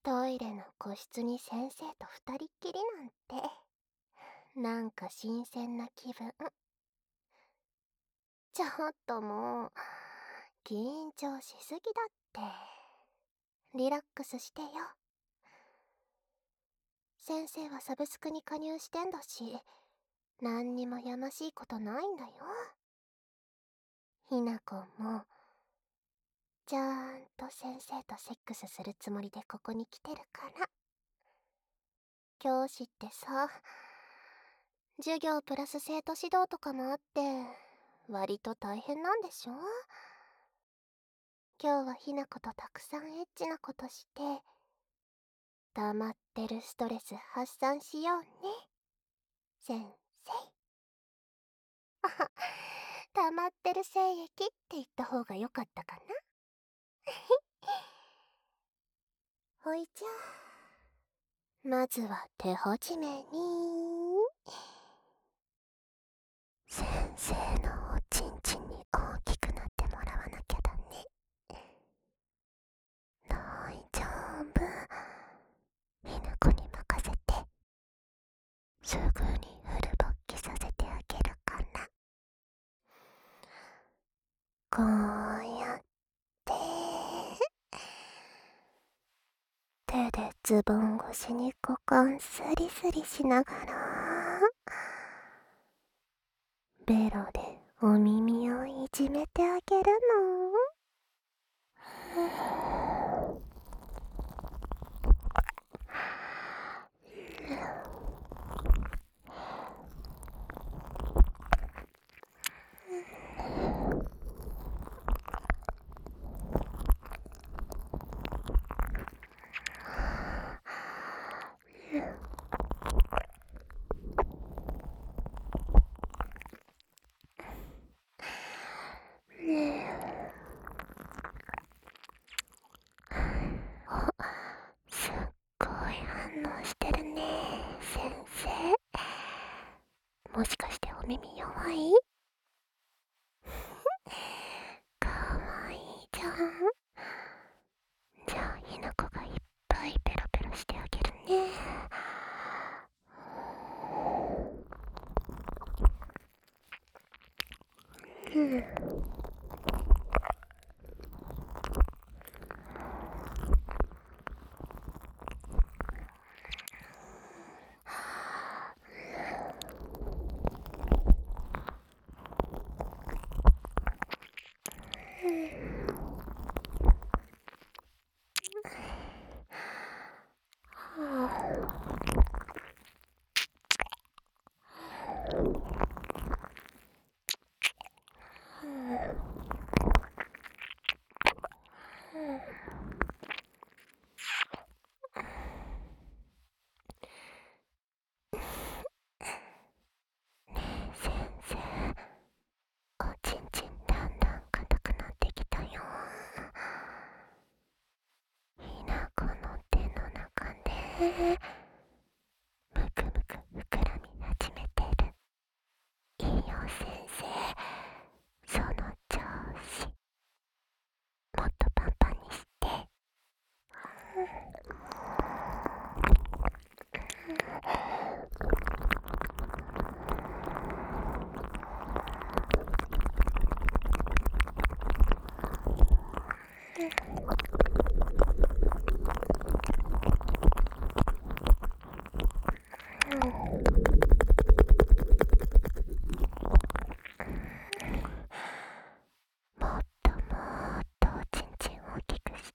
トイレの個室に先生と二人っきりなんて、なんか新鮮な気分。ちょっともう、緊張しすぎだって。リラックスしてよ。先生はサブスクに加入してんだし、何にもやましいことないんだよ。ひなこも、ちゃんと先生とセックスするつもりでここに来てるから。教師ってさ、授業プラス生徒指導とかもあって、割と大変なんでしょ？今日はひなことたくさんエッチなことして、溜まってるストレス発散しようね、先生。あは、溜まってる精液って言った方が良かったかな。ほいじゃあ、まずは手始めに。先生のおちんちんに大きくなってもらわなきゃだね。大丈夫。ひなこに任せて。すぐにフル勃起させてあげるから。こうやって手でズボン越しに股間スリスリしながら、ベロでお耳をいじめてあげるの。すっごい反応してるね、先生。もしかしてお耳弱い？かわいいじゃん。じゃあひなこがいっぱいペロペロしてあげるね。うん。先生、おちんちんだんだん硬くなってきたよ。ひなこの手の中でむくむく膨らみ始めてる。いいよ先生、その調子。もっとパンパンにして。もっともっとおちんちん大きくして。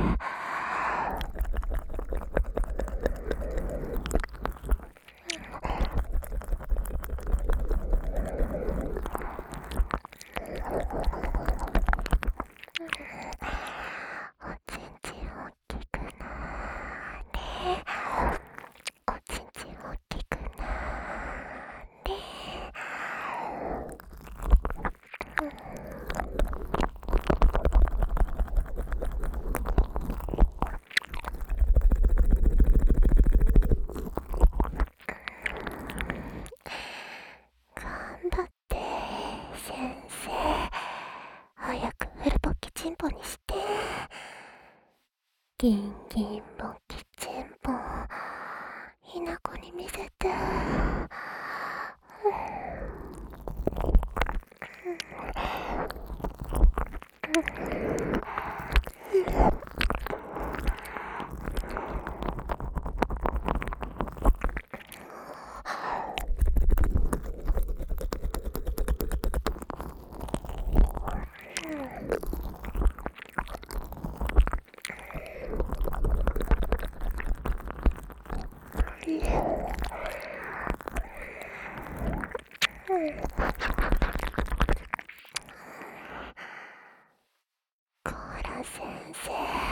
おちんちん大きくなーれ。おちんちん大きくなーれ。頑張って先生、早くフル勃起チンポにして。ギンギン勃起コーラ先生、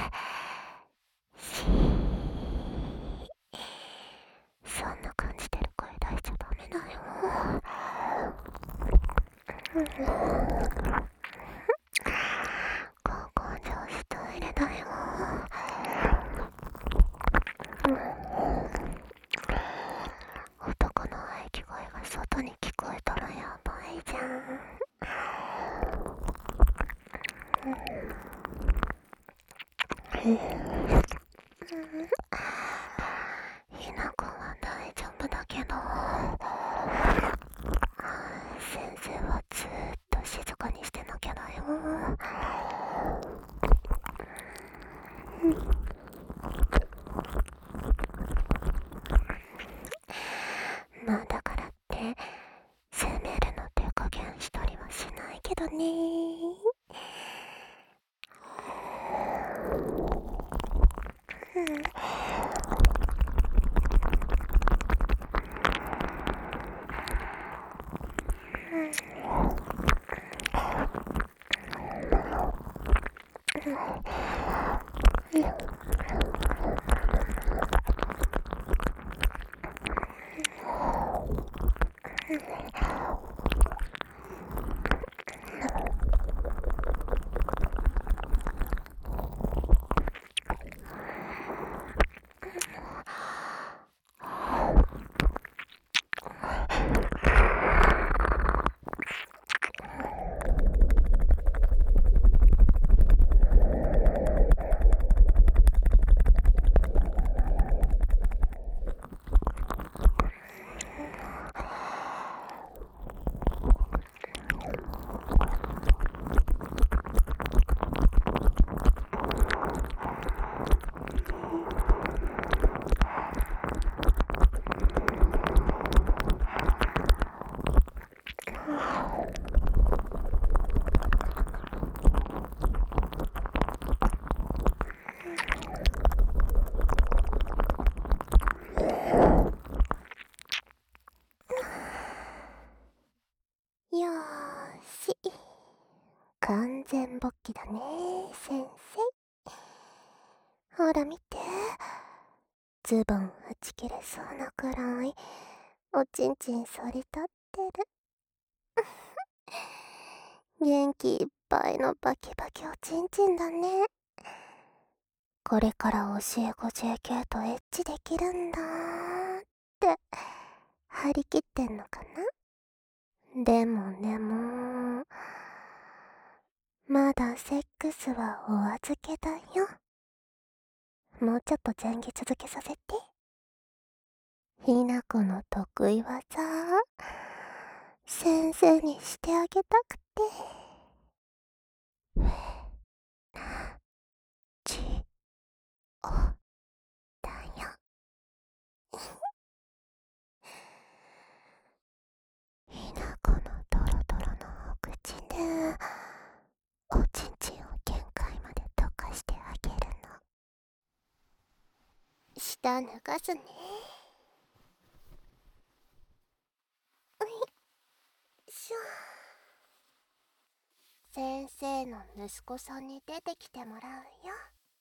そんな感じてる声出しちゃダメだよ。ここ女子トイレだよ。男の喘ぎ声が外に聞こえたらやばいじゃん。ひなこは大丈夫だけど、先生はずーっと静かにしてなきゃだよ。まあだからって責めるの手加減したりはしないけどね。よーし、完全勃起だね、先生。ほら見て、ズボンはち切れそうなくらいおちんちん反り立ってる。元気いっぱいのバキバキおちんちんだね。これから教え子 JK とエッチできるんだーって張り切ってんのかな。でもまだセックスはお預けだよ。もうちょっと前戯続けさせて。ひなこの得意技、先生にしてあげたくて。ち、お、だよ。ひなこのドロドロのお口で、おちんちんを限界まで溶かしてあげるの。下脱がすね。しょ。先生の息子さんに出てきてもらうよ。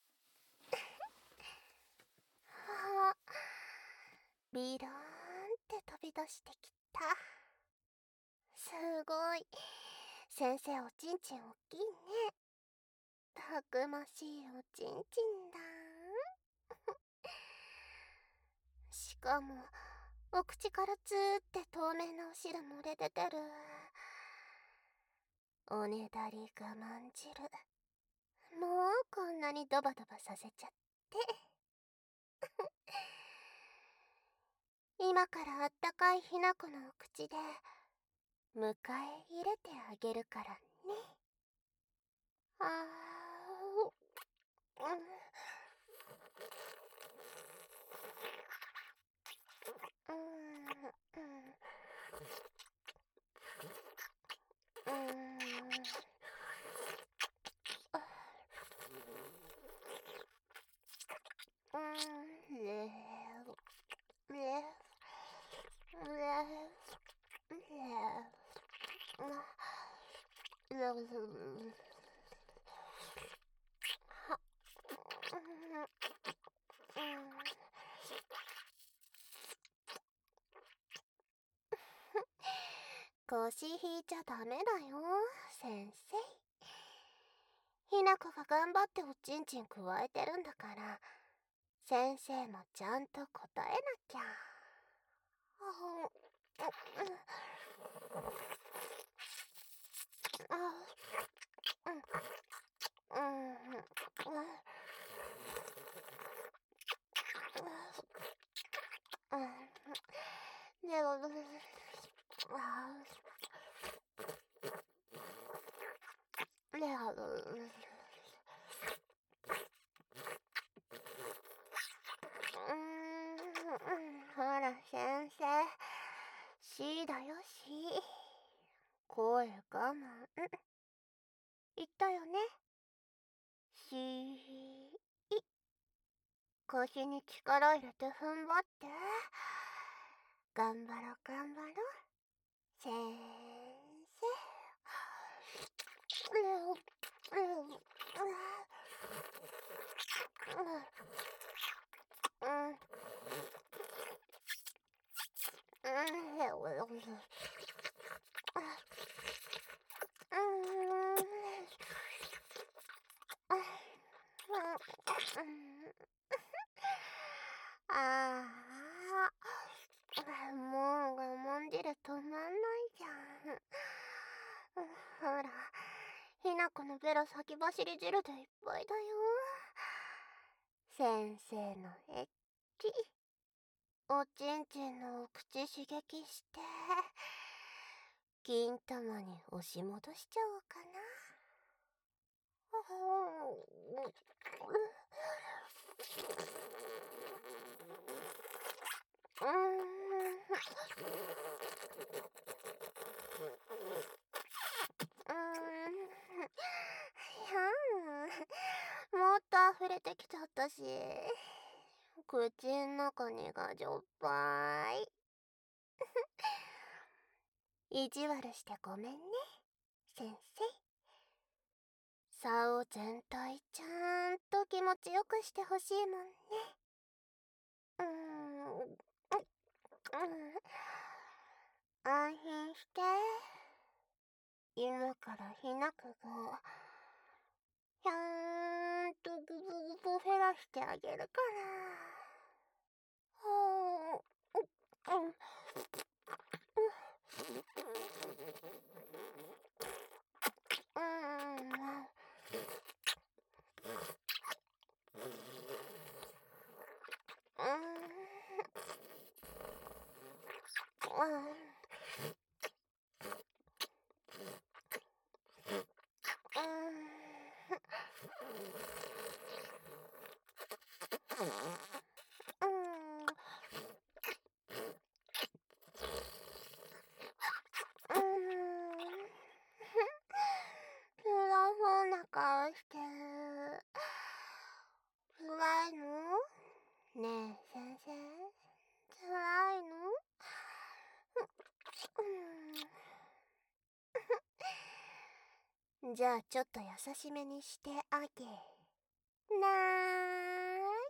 ビローンって飛び出してきた。すごい。先生おちんちんおっきいね。たくましいおちんちんだ。しかもお口からツーって透明なお汁漏れ出てる。おねだり我慢汁。もうこんなにドバドバさせちゃって。今からあったかいひなこのお口で迎え入れてあげるからね。 あー、うん、うん、うん、うん、腰引いちゃダメだよ、先生。ひなこが頑張っておちんちんくわえてるんだから、先生もちゃんと答えなきゃ。ほら先生、C だよ C。声我慢。言ったよね。し腰に力入れて踏ん張って。頑張ろ頑張ろ。先生。ああ、もう我慢汁止まんないじゃん。ほら、ひなこのベロ先走り汁でいっぱいだよ。先生のエッチ、おちんちんのお口刺激して、金玉に押し戻しちゃおうかな。もっと溢れてきちゃったし、口ん中にがじょっぱい。意地悪してごめんね、先生。竿全体ちゃんと気持ちよくしてほしいもんね。安心して。今からひなこがちゃんとグブグブ減らしてあげるから。辛そうな顔してる。辛いの？ねえ先生、辛いの？じゃあちょっと優しめにしてあげなーい。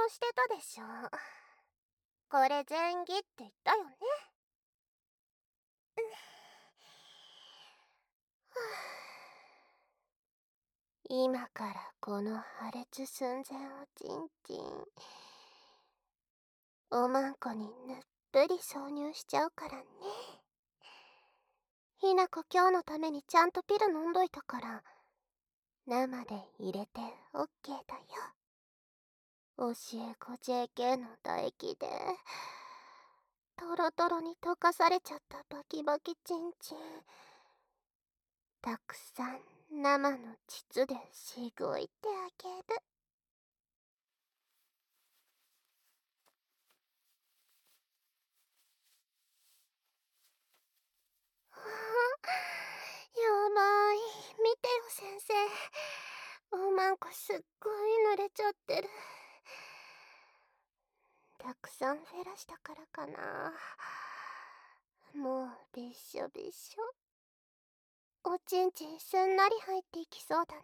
としてたでしょ。これ前儀って言ったよね。今からこの破裂寸前をチンチンおまんこにぬっぷり挿入しちゃうからね。ひなこ今日のためにちゃんとピル飲んどいたから生で入れてオッケーだよ。教え子 JK の唾液でトロトロに溶かされちゃったバキバキチンチンたくさん生の膣でしごいてあげる。やばい、見てよ先生、おまんこすっごい濡れちゃってる。たくさんフェラしたからかな。もうびっしょびっしょ。おちんちんすんなり入っていきそうだね。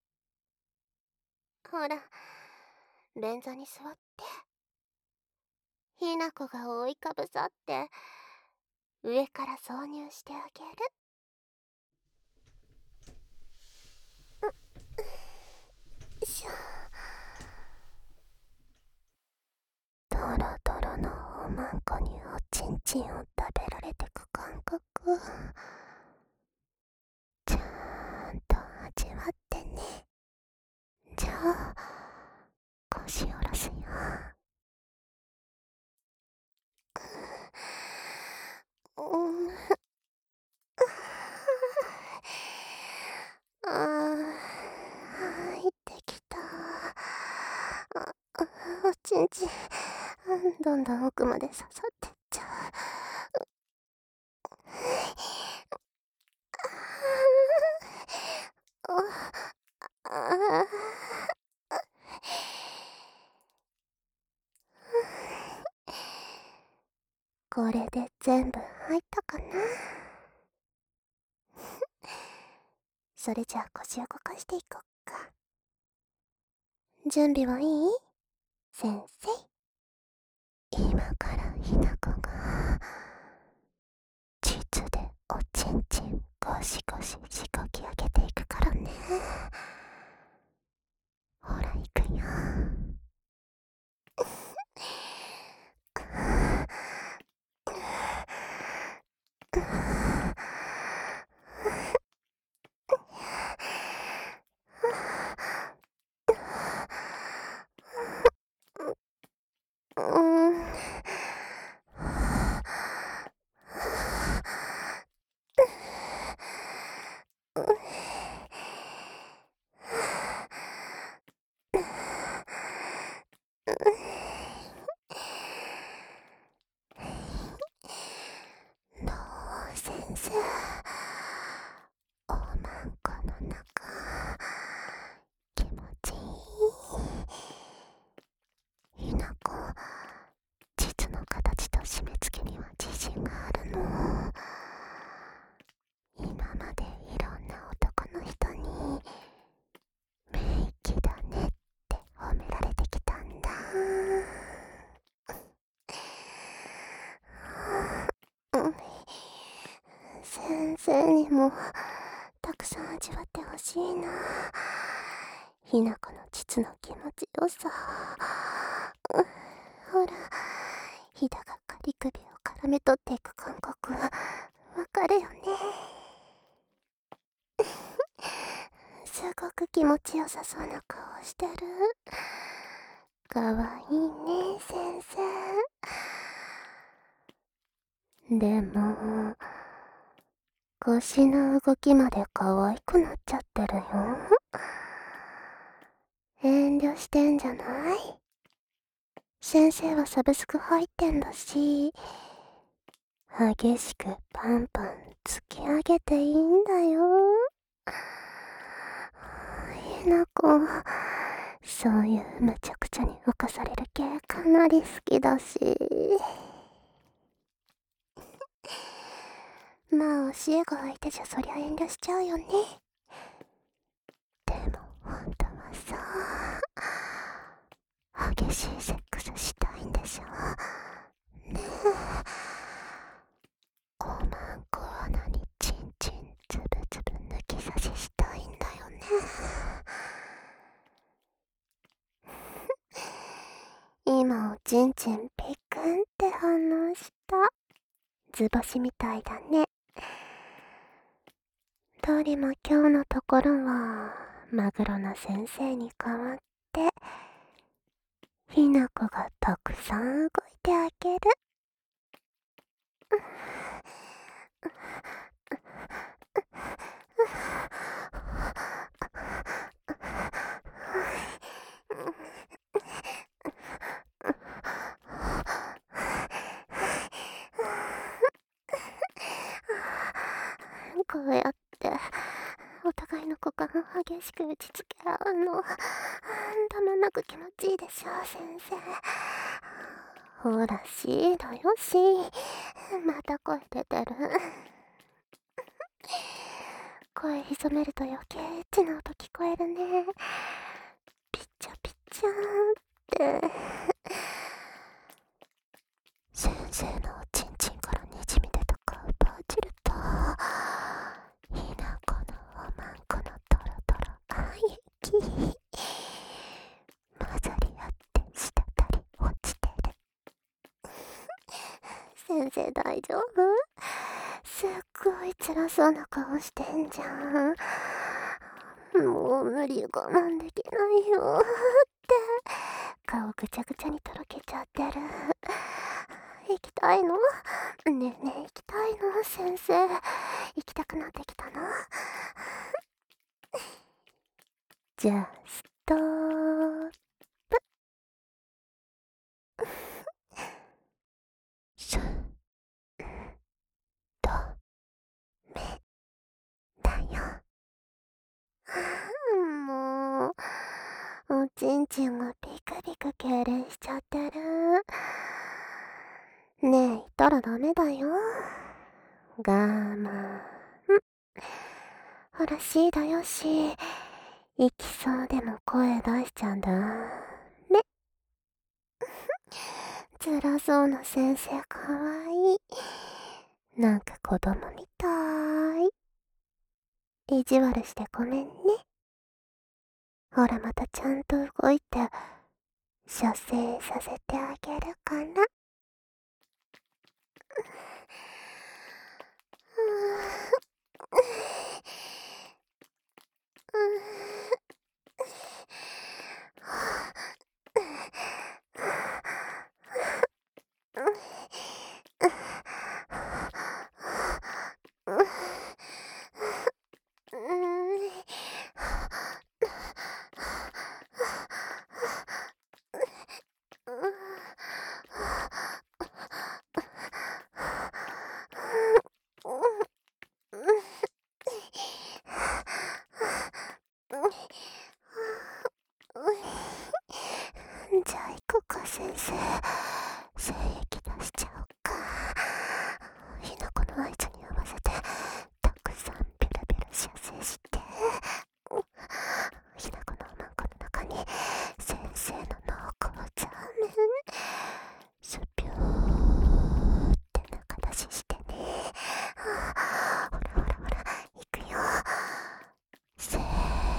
ほら、便座に座って。ひなこが覆いかぶさって上から挿入してあげる。しょ。トロトロのおまんこにおちんちんを食べられてく感覚ちゃんと味わってね。じゃあ腰下ろすよ。入ってきた。おちんちんどんどん奥まで刺さってっちゃう。これで全部入ったかな。それじゃあ腰を動かしていこっか。準備はいい？先生。今からひなこが膣でおちんちんゴシゴシしごき上げていくからね。ほら行くよ。どう先生、おまんこの中気持ちいい？ひなこ、膣の形と締め付けには自信があるの？今までいろんな男の人に名器だねって褒められてきたんだ。先生にもたくさん味わってほしいな。ひなこの膣の気持ちよさ。ほら、ひだが仮首を絡め取っていく感覚わかるよね。すごく気持ちよさそうな顔してる。かわいいね先生。でも腰の動きまで可愛くなっちゃってるよ。遠慮してんじゃない？先生はサブスク入ってんだし、激しくパンパン突き上げていいんだよ。ひなこ、そういうむちゃくちゃに犯される系かなり好きだし。まあ教え子相手じゃそりゃ遠慮しちゃうよね。でも本当はさ、 激しいセックスしたいんでしょねえ。おまんこ穴にチンチンつぶつぶ抜き差ししたいんだよね。今おちんちんピクンって反応した。図星みたいだね。どりも今日のところはマグロな先生に代わってひなこがたくさん動いてあげる。こうやってお互いの股間を激しく打ちつけ合うのたまんなく気持ちいいでしょ先生。ほらしーだよしー。また声出てる。声潜めると余計エッチな音聞こえるね。ピッチャピッチャーって。先生のおちんちんからにじみ出たカウパー汁とひなこのおまんこのトロトロ雪混ざり合って滴り落ちてる。先生大丈夫？すっごい辛そうな顔してんじゃん。もう無理、我慢できないよって顔ぐちゃぐちゃにとろけちゃってる。行きたいの？ねえねえ行きたいの？先生行きたくなってきたの？じゃあストープ。すとめだよ。もうおちんちんがピクピク痙攣しちゃってる。ねえ言ったらダメだよ。我慢。ほらしーだよし。行きそうでも声出しちゃダメ。辛そうな先生かわいい。なんか子供みたい。意地悪してごめんね。ほらまたちゃんと動いて射精させてあげるから。じゃあ行こうか先生。精液出しちゃおうか。ひなこの合図に合わせてたくさんピラピラ射精して、ひなこのおまんこの中に先生の濃厚ザーメンスピューって中出ししてね。ほらほらほら行くよ。せーの。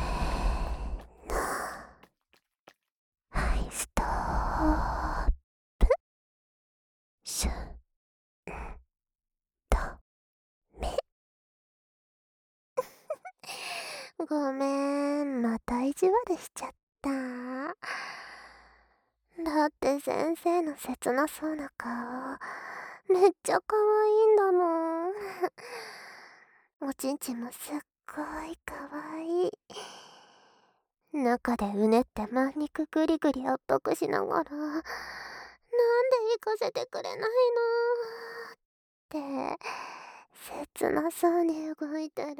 はい、ストープ。シュンとめ。ごめん、また意地悪しちゃった。だって先生の切なそうな顔、めっちゃ可愛いんだもん。おちんちんもすっごい可愛い。中でうねってまん肉ぐりぐり圧迫しながら、なんで行かせてくれないのって切なそうに動いてる。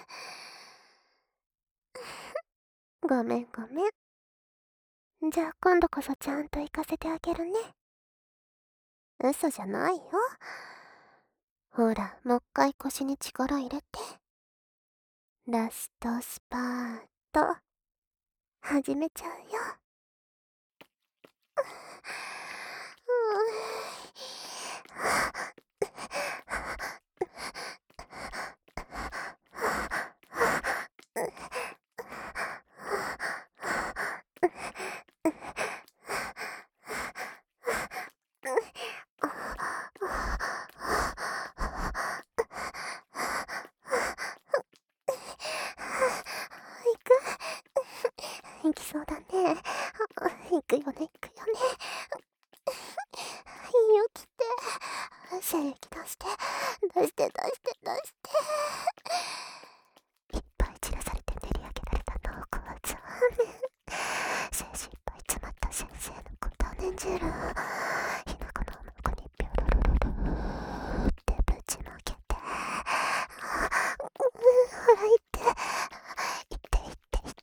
ごめんごめん。じゃあ今度こそちゃんと行かせてあげるね。嘘じゃないよ。ほら、もう一回腰に力入れて。ラストスパート、始めちゃうよ。 行きそうだね。行くよね、行くよね。起きて。精液出して、出して、出して、出して。いっぱい散らされて練り上げられた濃厚はザーメン。精子いっぱい詰まった先生の子種汁。ひなこのおむこにピョロロロローってぶちまけて。ほら、行って。行って、行って、行って。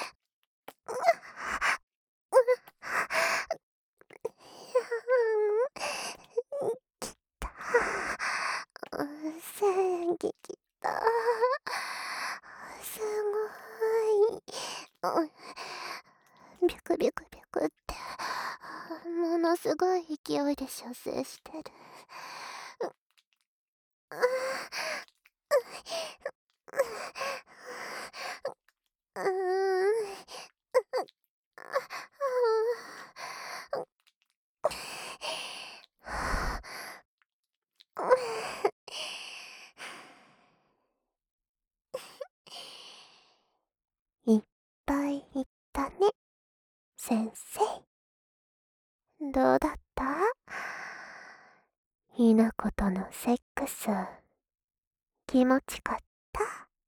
戦撃だ。すごい。ビュクビュクビュクって、ものすごい勢いで射精してる。うーん。いっぱい言ったね、先生。どうだった？ひなことのセックス、気持ちかった？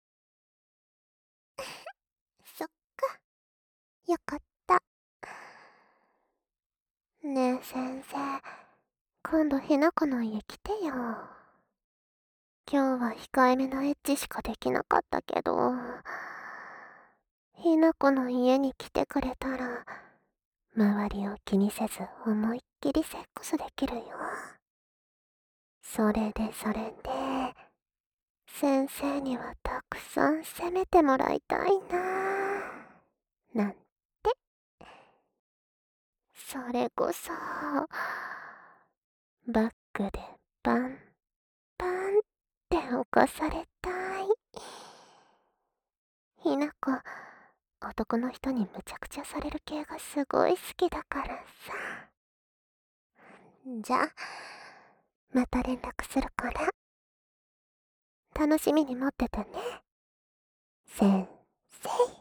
そっか、よかった。ねえ先生、今度ひなこの家来てよ。今日は控えめなエッチしかできなかったけど、ひなこの家に来てくれたら、周りを気にせず思いっきりセックスできるよ。それで、先生にはたくさん責めてもらいたいな。なんて。それこそ、バックでパン、パンって起こされたい。ひなこ、男の人にむちゃくちゃされる系がすごい好きだからさ。じゃあ、また連絡するから。楽しみに待っててね。先生。